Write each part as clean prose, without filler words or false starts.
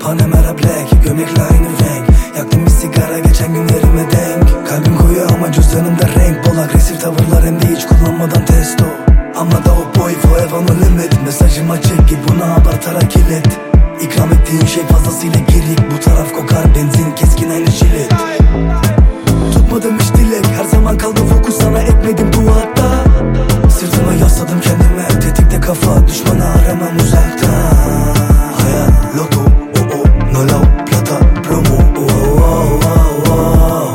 Panamera Black, gömlekle aynı renk. Yaktım bir sigara geçen günlerime denk. Kalbim koyu ama cüzdanımda renk. Bol agresif tavırlar hem de hiç kullanmadan testo. Ama da o boy forever no limit. Mesajım açık git buna abartarak kilit. İkram ettiğin şey fazlasıyla girik. Bu taraf kokar benzin keskin aynı jilet. Tutmadım hiç dilek, her zaman kaldı fokus, sana ekmedim bu hatta. Sırtıma yasladım kendime, tetikte kafa, düşmanı aramam uzakta. Hayat loto, oh oh, no love, plata, promo, oh oh oh oh.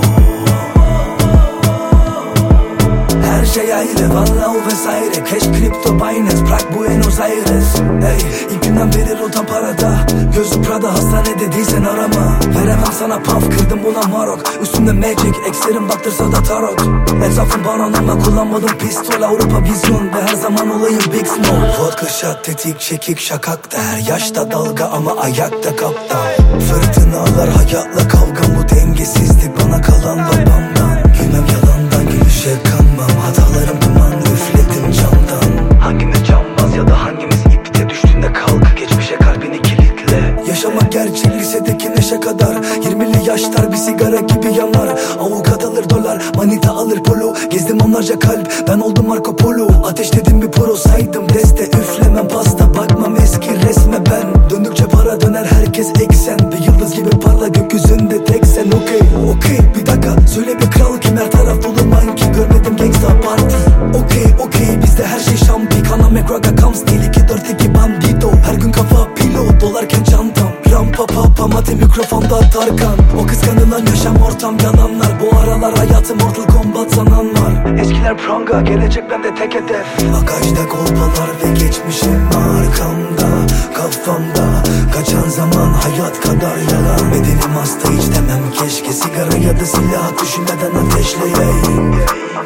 Her şey ayrı, valla o vesaire. Cash, kripto, Binance, Prag, Buenos Aires. Hey, ilk günden beri rotam parada. Gözü Prada, hastanede değilsen arama. Veremem sana paf, kırdım buna marok. Üstümde magic, ekslerim baktırsa da tarot. Etrafım baron ama kullanmadım pistol. Avrupa vizyon ve her zaman olayım big smoke. Vodka shot, tetik, çekik, şakakta. Her yaşta dalga ama ayakta kaptan. Fırtınalar hayatla kavgam, bu dengesizlik bana kalan babamdan. Gülmem yalandan, gülüşe kanmam. Hatalarım duman, üfledim camdan. Hangimiz cambaz ya da hangimiz ipte, düştüğünde kalk, geçmişe kalbini kilitle. Yaşamak gerçek, lisedeki neşe kadar. 20'li yaşlar bir sigara gibi yanar. Avukat alır dolar, manita alır polo. Gezdim onlarca kalp, ben oldum Marco Polo. Ateşledim bir poro, saydım deste. Üflemem pasta, bakmam eski resme ben. Döndükçe para döner, herkes eksen. Bir yıldız gibi parla gökyüzünde tek sen. Okey, bir dakika, söyle bir kral kim, her taraf dolu manki. Görmedim gangsta party. Okey, bizde her şey şampi. Kana McGregor comes değil, 2-4-2 bandito. Her gün kafa pilot, dolarken çantam. Rampa papa, mate mikrofonda Tarkan. O kıskanılan yaşam ortam yalanlar. Bu aralar hayatım Mortal Kombat sanan var. Eskiler pranga, gelecek bende tek hedef. Bagajda kolpalar ve geçmişim arkamda. Kafamda kaçan zaman hayat kadar yalan. Bedenim hasta, hiç demem keşke. Sigara ya da silah düşünmeden ateşleyeyim.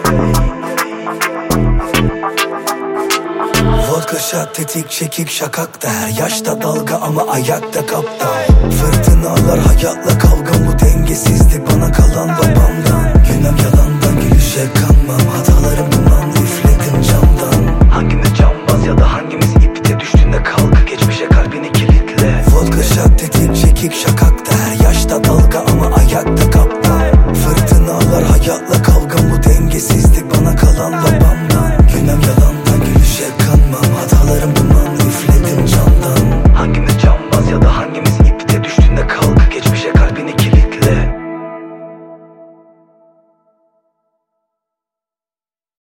Vodka shot, tetik, çekik, şakakta. Her yaşta dalga ama ayakta kaptan. Fırtınalar hayatla kavgam, bu dengesizlik bana kalan babamdan. Gülmem yalandan, gülüşe kanmam. Hatalarım duman, üfledim camdan. Hangimiz cambaz ya da hangimiz ipte, düştüğünde kalk, geçmişe kalbini kilitle. Vodka shot, tetik, çekik, şakakta. Her yaşta dalga ama ayakta kaptan. Fırtınalar hayatla kavgam, bu dengesizlik bana kalan babamdan. Gülmem yalandan, gülüşe kanmam. Hatalarım duman, üfledim camdan. Hangimiz cambaz ya da hangimiz ipte, düştüğünde kalk, geçmişe kalbini kilitle.